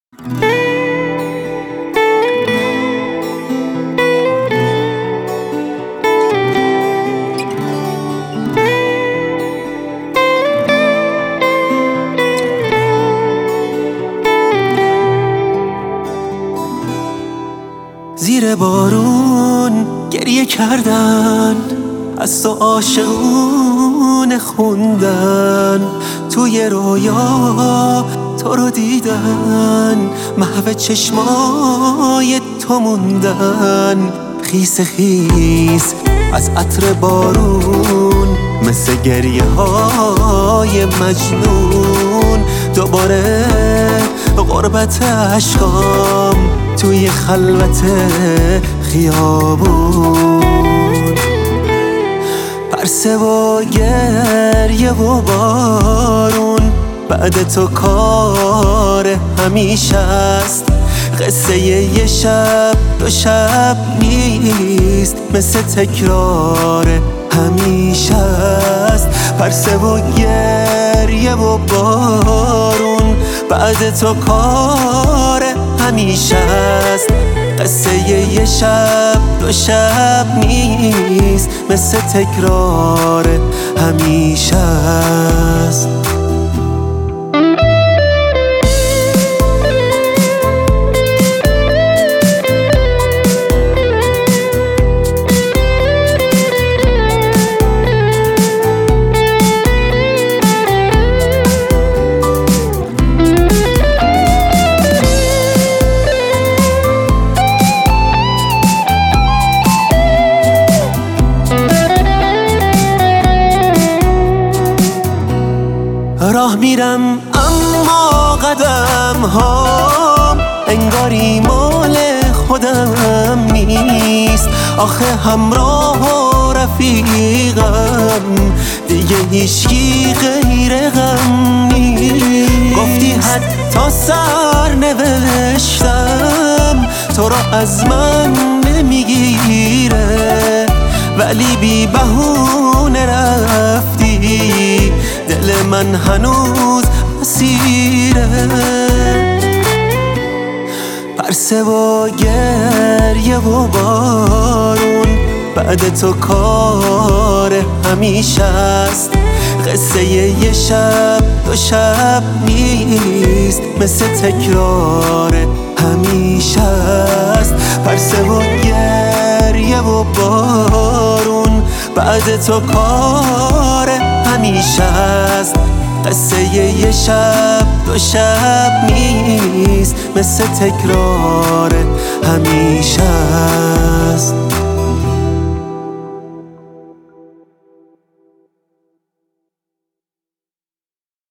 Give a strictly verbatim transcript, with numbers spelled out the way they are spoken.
زیر بارون گریه کردن، از تو عاشقونه خوندن، توی رویا تو رو دیدن، محو چشمای تو موندن. خیس خیس از عطر بارون، مثل گریه های مجنون، دوباره غربت عشقام توی خلوت خیابون. پرسه و گریه و بارون، بعد تو کار همیشه است. قصه یه شب دو شب نیست، مثل تکرار همیشه است. پرسه و گریه و بارون، بعد تو کار همیشه است. قصه یه شب دو شب نیست، مثل تکرار همیشه است. راه میرم اما قدم هام انگاری مال خودم نیست. آخه همراه و رفیقم دیگه هیچکی غیر غم نیست. گفتی حتی سر نوشتم تو را از من نمیگیره، ولی بی بهونه رفتی، دل من هنوز اسیره. پرسه و گریه و بارون، بعد تو کار همیشه است. قصه یه شب دو شب نیست، مثل تکرار همیشه است. پرسه و گریه و بارون، بعد تو کار همیشه است. قصه یه شب دو شب نیست، مثل تکرار همیشه است.